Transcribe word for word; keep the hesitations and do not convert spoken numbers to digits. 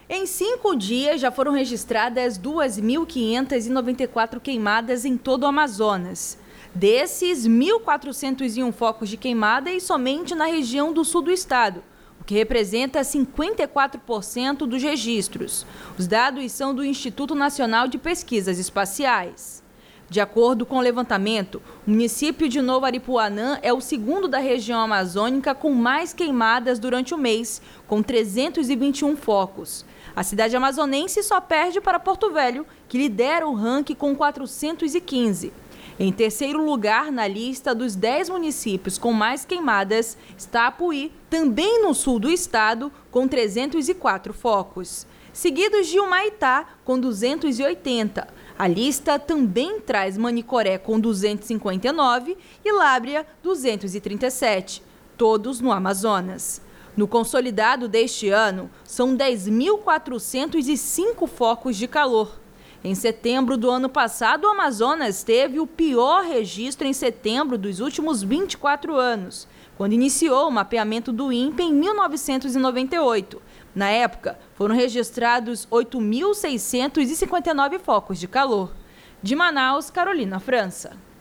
Em cinco dias, já foram registradas duas mil quinhentas e noventa e quatro queimadas em todo o Amazonas. Desses, mil quatrocentos e um focos de queimada e somente na região do sul do estado, o que representa cinquenta e quatro por cento dos registros. Os dados são do Instituto Nacional de Pesquisas Espaciais. De acordo com o levantamento, o município de Novo Aripuanã é o segundo da região amazônica com mais queimadas durante o mês, com trezentos e vinte e um focos. A cidade amazonense só perde para Porto Velho, que lidera o ranking com quatrocentos e quinze. Em terceiro lugar na lista dos dez municípios com mais queimadas está Apuí, também no sul do estado, com trezentos e quatro focos. Seguidos de Humaitá, com duzentos e oitenta. A lista também traz Manicoré, com duzentos e cinquenta e nove, e Lábrea, duzentos e trinta e sete, todos no Amazonas. No consolidado deste ano, são dez mil quatrocentos e cinco focos de calor. Em setembro do ano passado, o Amazonas teve o pior registro em setembro dos últimos vinte e quatro anos, quando iniciou o mapeamento do INPE em mil novecentos e noventa e oito. Na época, foram registrados oito mil seiscentos e cinquenta e nove focos de calor. De Manaus, Carolina França.